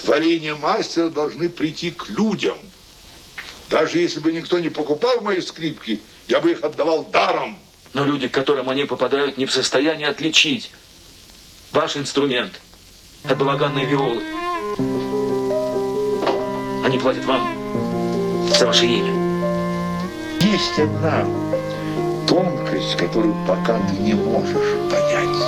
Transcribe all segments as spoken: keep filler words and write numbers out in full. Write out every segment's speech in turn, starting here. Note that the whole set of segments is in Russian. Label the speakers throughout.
Speaker 1: творения мастера должны прийти к людям. Даже если бы никто не покупал мои скрипки, я бы их отдавал даром.
Speaker 2: Но люди, к которым они попадают, не в состоянии отличить ваш инструмент от балаганной виолы. Они платят вам за ваше имя.
Speaker 1: Есть одна тонкость, которую пока ты не можешь понять.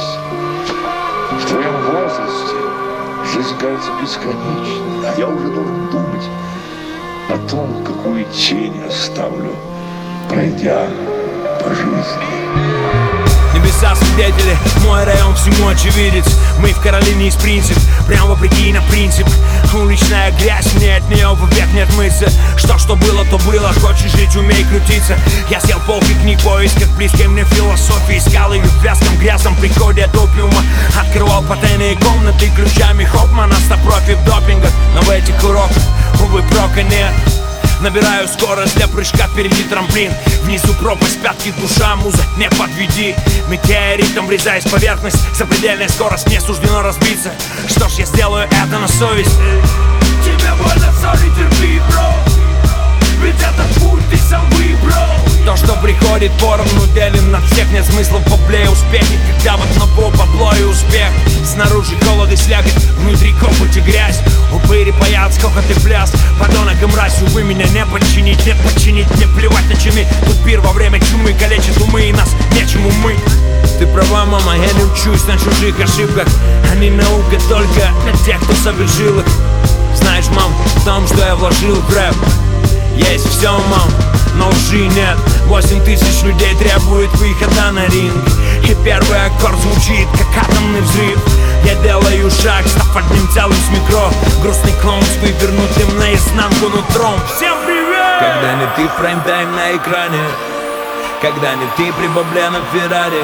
Speaker 1: В твоем возрасте жизнь кажется бесконечной, а я уже должен думать о том, какую тень оставлю, пройдя по жизни.
Speaker 3: Небеса свидетели, мой район всему очевидец. Мы в Каролине из принцип, прям вопреки на принцип. Уличная грязь, мне от нее вовек не отмыться. Что, что было, то было, хочешь жить, умей крутиться. Я съел полки книг в поисках близкой мне философии. Искал ее в вязком грязном приходе от опиума. Открывал потайные комнаты ключами Хопмана. Ста профи в допингах, но в этих уроках, увы, прока нет. Набираю скорость для прыжка, впереди трамплин. Внизу пропасть, пятки, душа, муза, не подведи. Метеоритом врезаясь в поверхность, запредельная скорость, мне суждено разбиться. Что ж, я сделаю это на совесть. Тебе больно, сори, терпи, бро. Ведь этот путь ты сам выбрал. То, что приходит поровну, делим на всех. Нет смысла в бабле успехи, когда в одного бабло и успех. Снаружи холод и слякоть, внутри копоть и грязь. Упыри паят, скохот и пляс. Подонок и мразь, увы, меня не подчинить. Нет подчинить, мне плевать на чины. Тут пир во время чумы калечит умы, и нас нечему мыть. Ты права, мама, я не учусь на чужих ошибках. Они наука только для тех, кто совершил их. Знаешь, мам, в том, что я вложил в рэп, есть все, мам, но лжи нет. Восемь тысяч людей требует выхода на ринг, и первый аккорд звучит, как атомный взрыв. Я делаю шаг, став одним целым с микро. Грустный клоун с вывернутым наизнанку нутром. Всем привет! Когда не ты в прайм-тайм на экране, когда не ты при бабле на Феррари,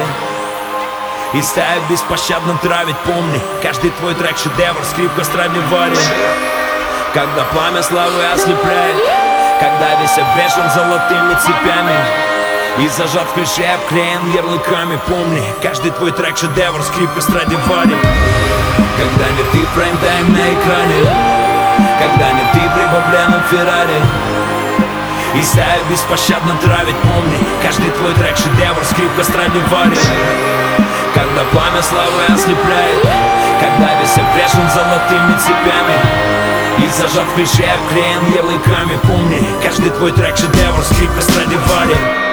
Speaker 3: и стая беспощадно травить, помни, каждый твой трек шедевр, скрипка Страдивари. Когда пламя славы ослепляет, когда весь обвешан золотыми цепями и зажат в клише, обклеен ярлыками, помни, каждый твой трек шедевр, скрипка Страдивари. Когда не ты в прайм-тайм на экране, когда не ты при бабле на Феррари, и стая беспощадно травить, помни, каждый твой трек шедевр, скрипка Страдивари. Когда пламя славы ослепляет, когда весь обвешан золотыми цепями и зажат в клише, обклеен ярлыками, помни, каждый твой трек шедевр, скрипка Страдивари.